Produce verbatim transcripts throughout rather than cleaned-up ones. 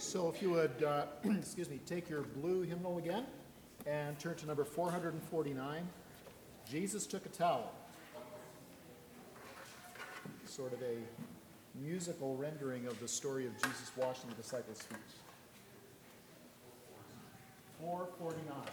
So if you would, uh, excuse me, take your blue hymnal again and turn to number four forty-nine, Jesus Took a Towel. Sort of a musical rendering of the story of Jesus washing the disciples' feet. four forty-nine.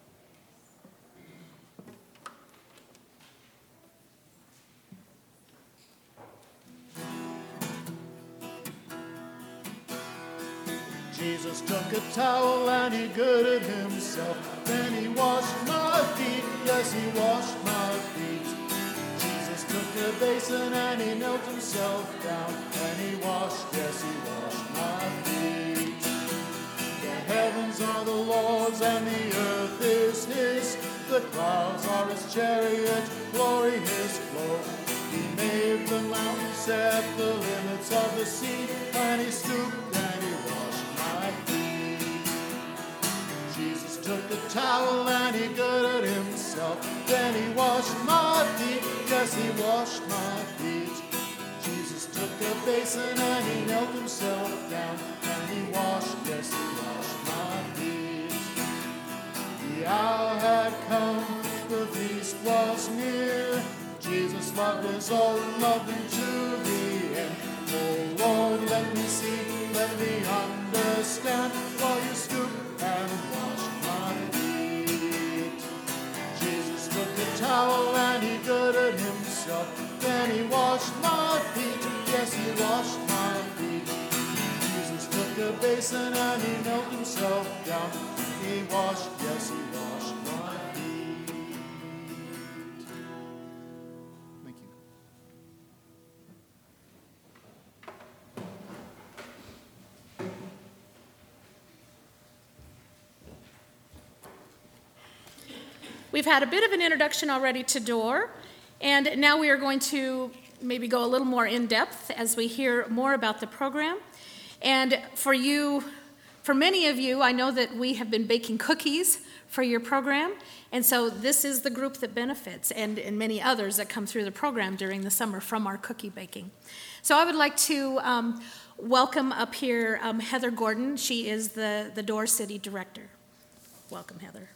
Jesus took a towel and he girded himself. Then he washed my feet, yes, he washed my feet. Jesus took a basin and he knelt himself down. And he washed, yes, he washed my feet. The heavens are the Lord's and the earth is his. The clouds are his chariot, glory his cloak. He made the mountains, set the limits of the sea, and he stooped and he washed my feet. Jesus took a towel and he girded himself. Then he washed my feet, yes, he washed my feet. Jesus took a basin and he knelt himself down. And he washed, yes, he washed my feet. The hour had come, the feast was near. Jesus loved his own, loved him to the end. Oh Lord, let me see, let me understand, while you stoop and wash my feet. Jesus took a towel and he girded himself. Then he washed my feet, yes, he washed my feet. Jesus took a basin and he knelt himself down. He washed, yes, he washed my feet. Thank you. We've had a bit of an introduction already to D O R, and now we are going to maybe go a little more in depth as we hear more about the program. And for you, for many of you, I know that we have been baking cookies for your program, and so this is the group that benefits, and, and many others that come through the program during the summer from our cookie baking. So I would like to um, welcome up here um, Heather Gordon. She is the, the D O R City Director. Welcome, Heather.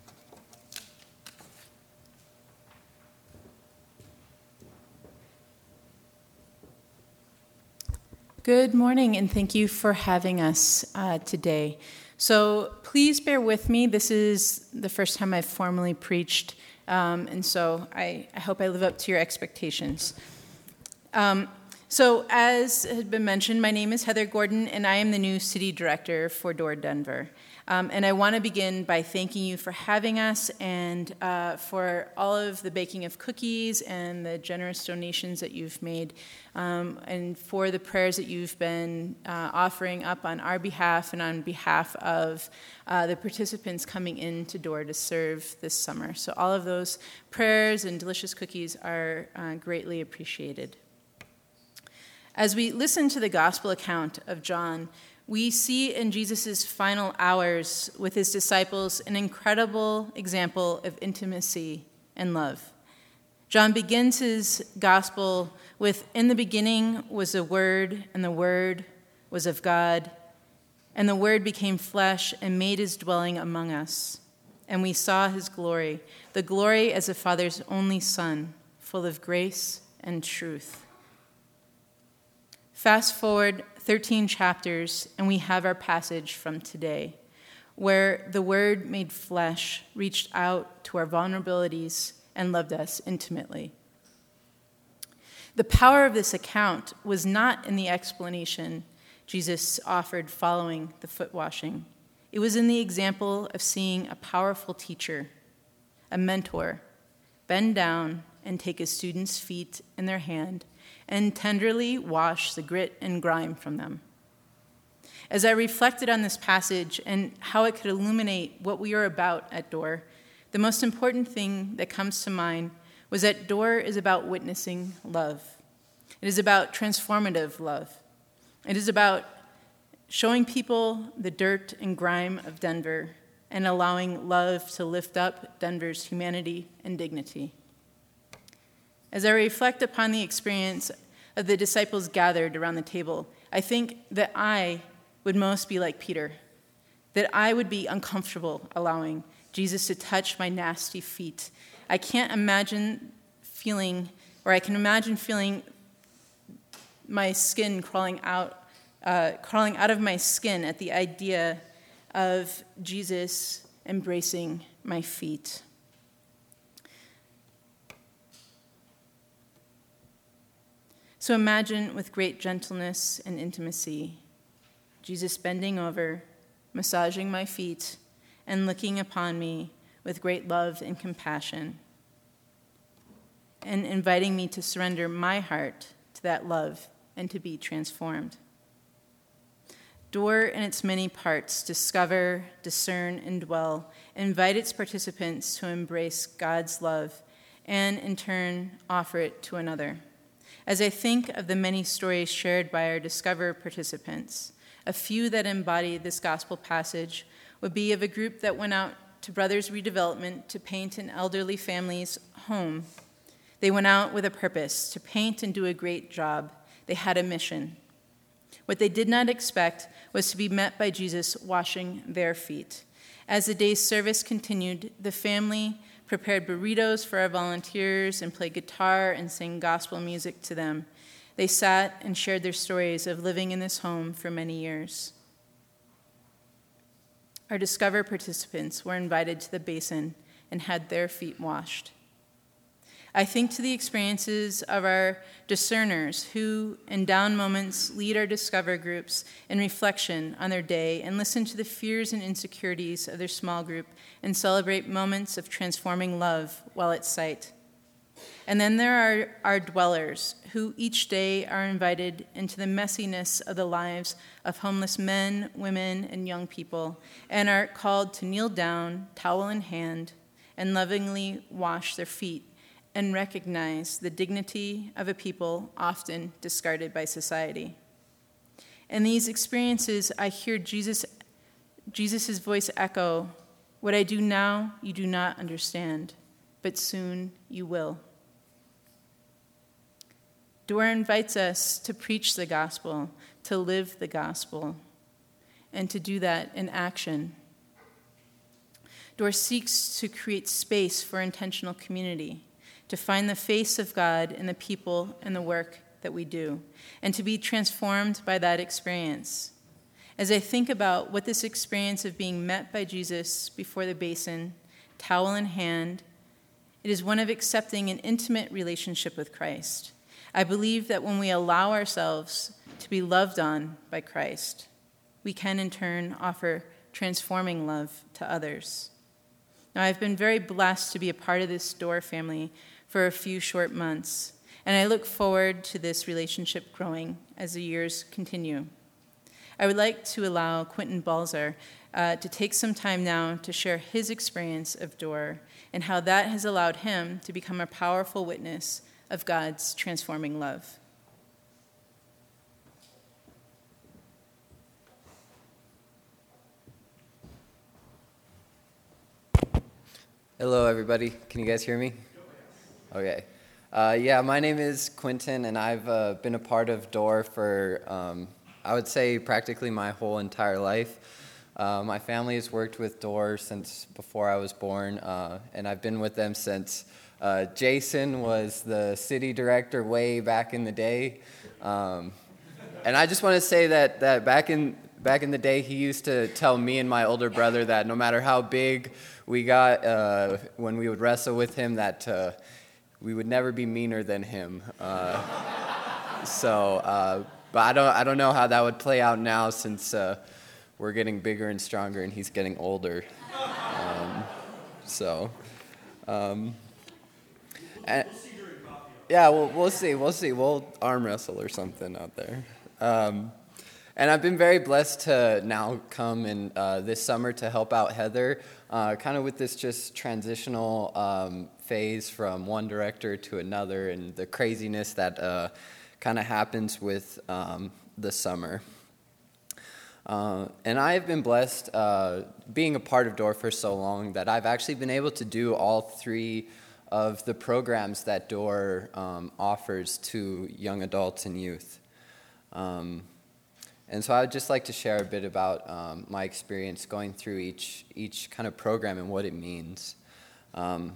Good morning, and thank you for having us uh, today. So please bear with me. This is the first time I've formally preached, um, and so I, I hope I live up to your expectations. Um, so as had been mentioned, my name is Heather Gordon, and I am the new City Director for D O R Denver. Um, and I want to begin by thanking you for having us and uh, for all of the baking of cookies and the generous donations that you've made, um, and for the prayers that you've been uh, offering up on our behalf and on behalf of uh, the participants coming into D O R to serve this summer. So all of those prayers and delicious cookies are uh, greatly appreciated. As we listen to the gospel account of John, we see in Jesus' final hours with his disciples an incredible example of intimacy and love. John begins his gospel with, "In the beginning was the Word, and the Word was of God, and the Word became flesh and made his dwelling among us. And we saw his glory, the glory as the Father's only Son, full of grace and truth." Fast forward thirteen chapters, and we have our passage from today, where the Word made flesh reached out to our vulnerabilities and loved us intimately. The power of this account was not in the explanation Jesus offered following the foot washing. It was in the example of seeing a powerful teacher, a mentor, bend down and take a student's feet in their hand and tenderly wash the grit and grime from them. As I reflected on this passage and how it could illuminate what we are about at D O R, the most important thing that comes to mind was that D O R is about witnessing love. It is about transformative love. It is about showing people the dirt and grime of Denver and allowing love to lift up Denver's humanity and dignity. As I reflect upon the experience of the disciples gathered around the table, I think that I would most be like Peter, that I would be uncomfortable allowing Jesus to touch my nasty feet. I can't imagine feeling, or I can imagine feeling my skin crawling out, uh, crawling out of my skin at the idea of Jesus embracing my feet. So imagine with great gentleness and intimacy, Jesus bending over, massaging my feet, and looking upon me with great love and compassion, and inviting me to surrender my heart to that love and to be transformed. Door in its many parts, discover, discern, and dwell, invite its participants to embrace God's love, and in turn offer it to another. As I think of the many stories shared by our Discover participants, a few that embody this gospel passage would be of a group that went out to Brothers Redevelopment to paint an elderly family's home. They went out with a purpose, to paint and do a great job. They had a mission. What they did not expect was to be met by Jesus washing their feet. As the day's service continued, the family prepared burritos for our volunteers and played guitar and sang gospel music to them. They sat and shared their stories of living in this home for many years. Our Discover participants were invited to the basin and had their feet washed. I think to the experiences of our discerners who, in down moments, lead our Discover groups in reflection on their day and listen to the fears and insecurities of their small group and celebrate moments of transforming love while at sight. And then there are our dwellers who each day are invited into the messiness of the lives of homeless men, women, and young people and are called to kneel down, towel in hand, and lovingly wash their feet and recognize the dignity of a people often discarded by society. In these experiences, I hear Jesus, Jesus' voice echo, "What I do now, you do not understand, but soon you will." Door invites us to preach the gospel, to live the gospel, and to do that in action. Door seeks to create space for intentional community, to find the face of God in the people and the work that we do, and to be transformed by that experience. As I think about what this experience of being met by Jesus before the basin, towel in hand, it is one of accepting an intimate relationship with Christ. I believe that when we allow ourselves to be loved on by Christ, we can in turn offer transforming love to others. Now, I've been very blessed to be a part of this Door family for a few short months, and I look forward to this relationship growing as the years continue. I would like to allow Quentin Balzer uh, to take some time now to share his experience of Door and how that has allowed him to become a powerful witness of God's transforming love. Hello, everybody. Can you guys hear me? Okay. Uh, yeah, my name is Quentin, and I've uh, been a part of Door for, um, I would say, practically my whole entire life. Uh, my family has worked with Door since before I was born, uh, and I've been with them since uh, Jason was the city director way back in the day. Um, and I just want to say that that back in back in the day, he used to tell me and my older brother that no matter how big we got uh, when we would wrestle with him, that uh, we would never be meaner than him. Uh, so, uh, but I don't, I don't know how that would play out now since uh, we're getting bigger and stronger and he's getting older. Um, so, um, and, yeah, we'll, we'll see, we'll see. We'll arm wrestle or something out there. Um, and I've been very blessed to now come in uh, this summer to help out Heather, uh, kind of with this just transitional um, phase from one director to another and the craziness that uh, kind of happens with um, the summer. Uh, and I have been blessed uh, being a part of Door for so long that I've actually been able to do all three of the programs that Door um, offers to young adults and youth. Um, and so I would just like to share a bit about um, my experience going through each each kind of program and what it means. Um,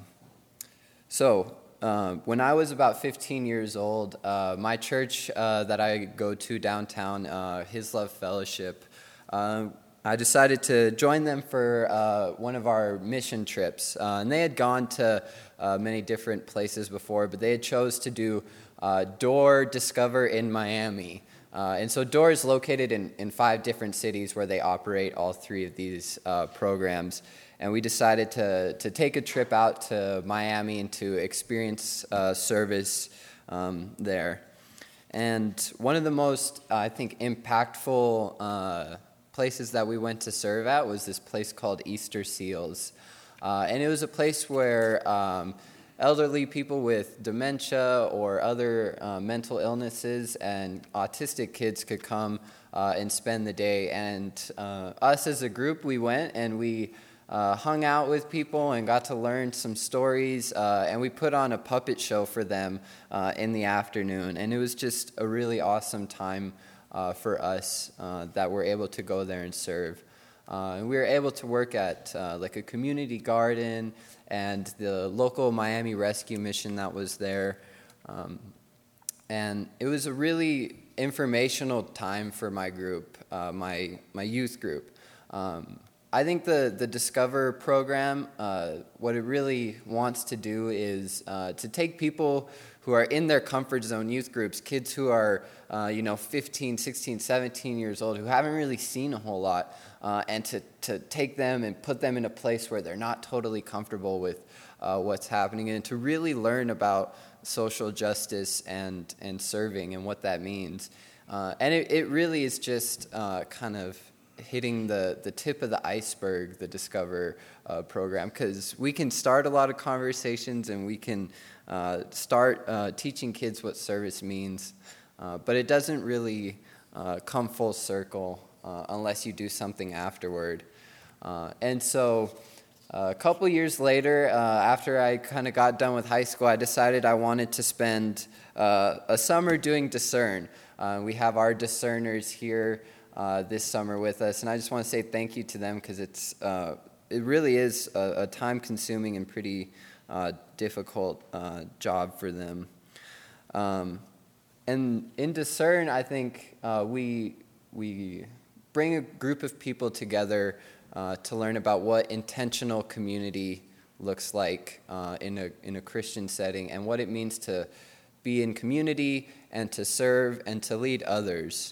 so uh, when I was about fifteen years old, uh, my church uh, that I go to downtown, uh, His Love Fellowship, uh, I decided to join them for uh, one of our mission trips. Uh, and they had gone to uh, many different places before, but they had chose to do uh, Door Discover in Miami. Uh, and so Door is located in, in five different cities where they operate all three of these uh, programs. And we decided to, to take a trip out to Miami and to experience uh, service um, there. And one of the most, uh, I think, impactful uh, places that we went to serve at was this place called Easter Seals. Uh, and it was a place where um, elderly people with dementia or other uh, mental illnesses and autistic kids could come uh, and spend the day. And uh, us as a group, we went and we uh, hung out with people and got to learn some stories. Uh, and we put on a puppet show for them uh, in the afternoon. And it was just a really awesome time Uh, for us uh, that we're able to go there and serve. Uh, and we were able to work at uh, like a community garden and the local Miami Rescue Mission that was there. Um, and it was a really informational time for my group, uh, my my youth group. Um, I think the, the Discover program, uh, what it really wants to do is uh, to take people who are in their comfort zone youth groups, kids who are, uh, you know, fifteen, sixteen, seventeen years old, who haven't really seen a whole lot, uh, and to, to take them and put them in a place where they're not totally comfortable with uh, what's happening, and to really learn about social justice and, and serving and what that means. Uh, and it, it really is just uh, kind of hitting the, the tip of the iceberg, the Discover uh, program, because we can start a lot of conversations and we can uh, start uh, teaching kids what service means, uh, but it doesn't really uh, come full circle uh, unless you do something afterward. Uh, and so uh, a couple years later, uh, after I kind of got done with high school, I decided I wanted to spend uh, a summer doing Discern. Uh, we have our discerners here Uh, this summer with us, and I just want to say thank you to them because it's uh, it really is a, a time-consuming and pretty uh, difficult uh, job for them. Um, and in Discern, I think uh, we we bring a group of people together uh, to learn about what intentional community looks like uh, in a in a Christian setting, and what it means to be in community and to serve and to lead others.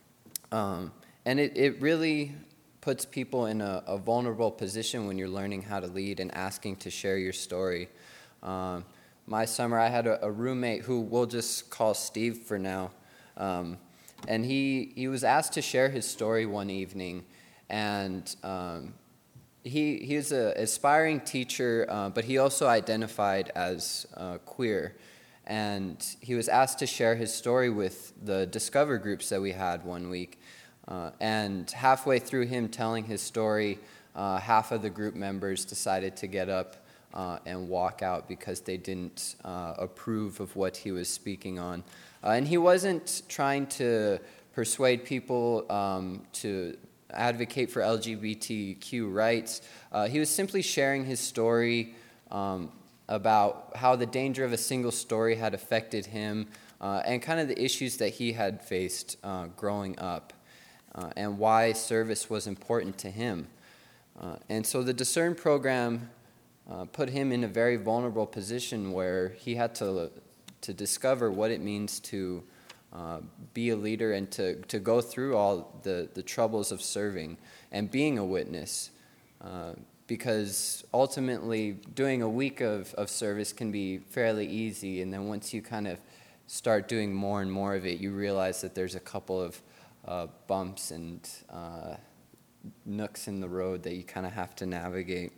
Um, and it, it really puts people in a, a vulnerable position when you're learning how to lead and asking to share your story. Um, my summer, I had a, a roommate who we'll just call Steve for now. Um, and he, he was asked to share his story one evening. And um, he, he was an aspiring teacher, uh, but he also identified as uh, queer. And he was asked to share his story with the Discover groups that we had one week. Uh, and halfway through him telling his story, uh, half of the group members decided to get up uh, and walk out because they didn't uh, approve of what he was speaking on. Uh, and he wasn't trying to persuade people um, to advocate for L G B T Q rights. Uh, he was simply sharing his story um, about how the danger of a single story had affected him uh, and kind of the issues that he had faced uh, growing up uh, and why service was important to him. Uh, and so the Discern program uh, put him in a very vulnerable position where he had to to discover what it means to uh, be a leader and to, to go through all the, the troubles of serving and being a witness. Uh, because ultimately doing a week of, of service can be fairly easy, and then once you kind of start doing more and more of it, you realize that there's a couple of uh, bumps and uh, nooks in the road that you kind of have to navigate.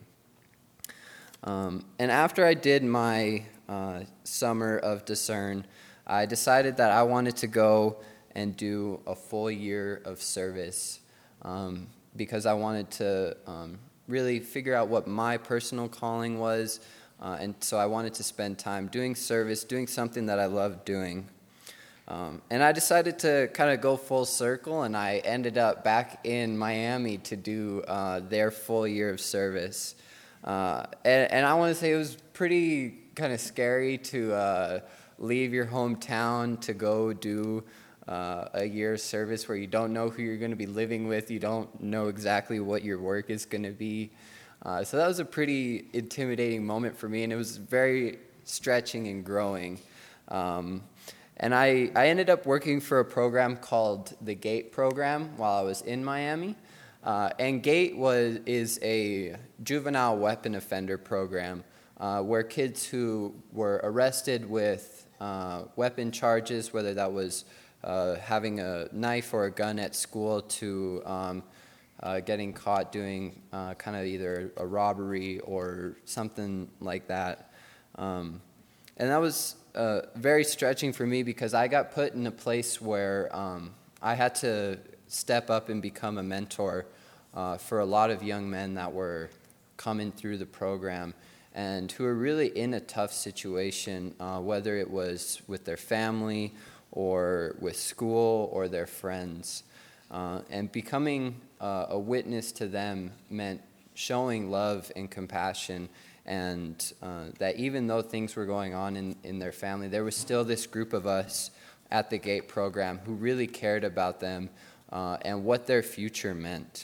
Um, and after I did my uh, summer of Discern, I decided that I wanted to go and do a full year of service um, because I wanted to um, really figure out what my personal calling was, uh, and so I wanted to spend time doing service, doing something that I loved doing. Um, and I decided to kind of go full circle, and I ended up back in Miami to do uh, their full year of service. Uh, and, and I want to say it was pretty kind of scary to uh, leave your hometown to go do uh, a year of service where you don't know who you're going to be living with, you don't know exactly what your work is going to be. Uh, so that was a pretty intimidating moment for me, and it was very stretching and growing. Um, and I, I ended up working for a program called the GATE program while I was in Miami. Uh, and GATE was is a juvenile weapon offender program uh, where kids who were arrested with uh, weapon charges, whether that was uh, having a knife or a gun at school, to um, uh, getting caught doing uh, kind of either a robbery or something like that. Um, and that was uh, very stretching for me because I got put in a place where um, I had to step up and become a mentor uh, for a lot of young men that were coming through the program and who were really in a tough situation, uh, whether it was with their family or with school or their friends. Uh, and becoming uh, a witness to them meant showing love and compassion, and uh, that even though things were going on in, in their family, there was still this group of us at the GATE program who really cared about them uh, and what their future meant.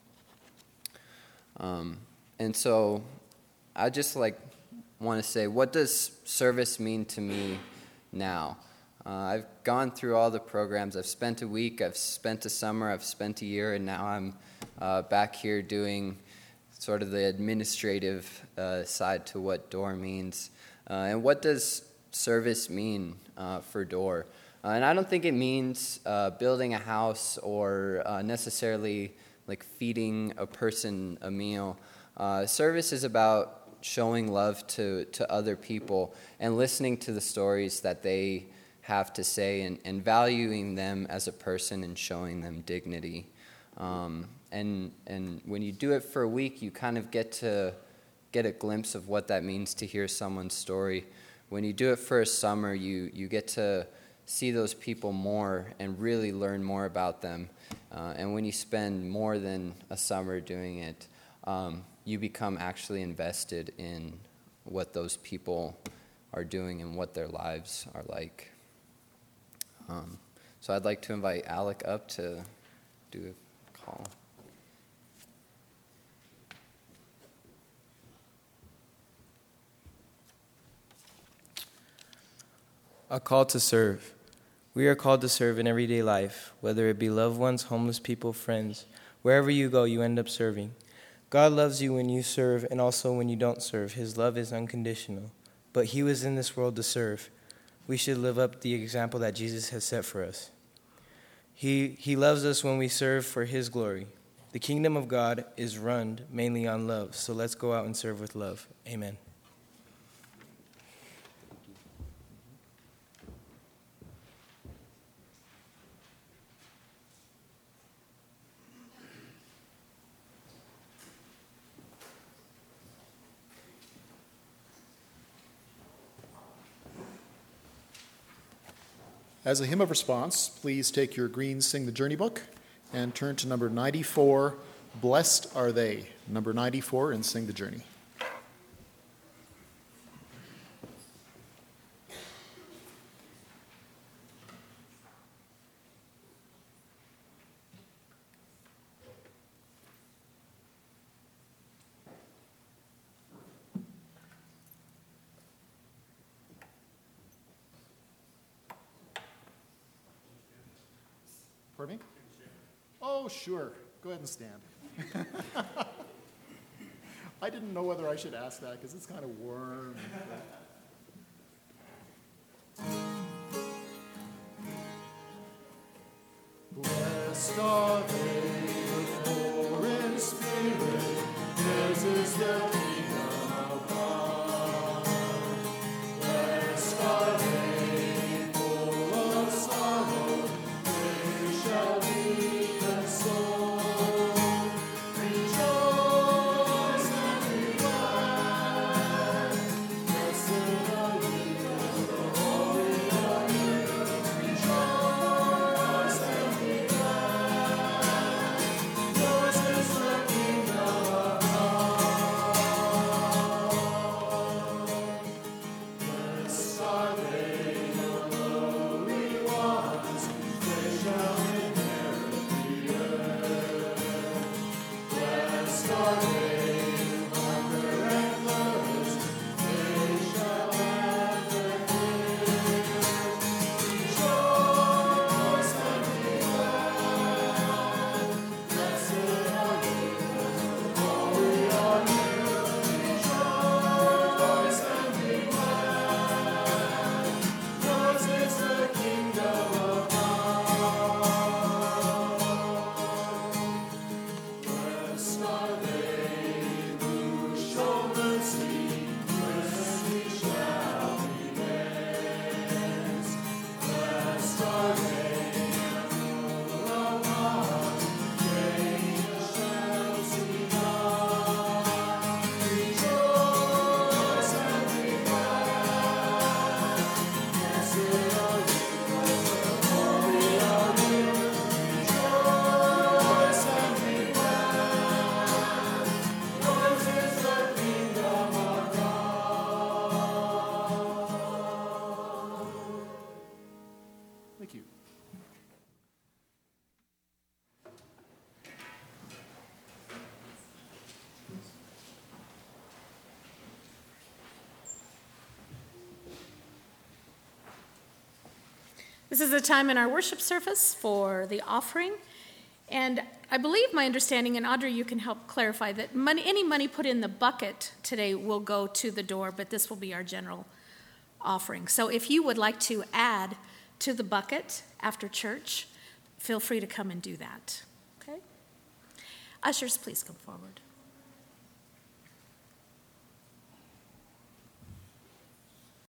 Um, and so I just like want to say, what does service mean to me now? Uh, I've gone through all the programs. I've spent a week, I've spent a summer, I've spent a year, and now I'm uh, back here doing sort of the administrative uh, side to what D O R means. Uh, and what does service mean uh, for D O R? Uh, and I don't think it means uh, building a house or uh, necessarily like feeding a person a meal. Uh, service is about showing love to, to other people and listening to the stories that they have to say, and, and valuing them as a person and showing them dignity. Um, and and when you do it for a week, you kind of get to get a glimpse of what that means to hear someone's story. When you do it for a summer, you, you get to see those people more and really learn more about them. Uh, and when you spend more than a summer doing it, um, you become actually invested in what those people are doing and what their lives are like. Um, so I'd like to invite Alec up to do a call. A call to serve. We are called to serve in everyday life, whether it be loved ones, homeless people, friends. Wherever you go, you end up serving. God loves you when you serve and also when you don't serve. His love is unconditional. But he was in this world to serve. We should live up the example that Jesus has set for us. He, he loves us when we serve for his glory. The kingdom of God is run mainly on love, so let's go out and serve with love. Amen. As a hymn of response, please take your green Sing the Journey book and turn to number ninety-four, Blessed Are They. Number ninety-four, and Sing the Journey. Pardon me? Oh, sure. Go ahead and stand. I didn't know whether I should ask that because it's kind of warm. Blessed are they the poor in spirit, theirs is the kingdom of God. Blessed are they full of sorrow, they shall be consoled. Rejoice and be glad, blessed This is a time in our worship service for the offering. And I believe my understanding, and Audrey, you can help clarify, that money, any money put in the bucket today will go to the door, but this will be our general offering. So if you would like to add to the bucket after church, feel free to come and do that. Okay? Ushers, please come forward.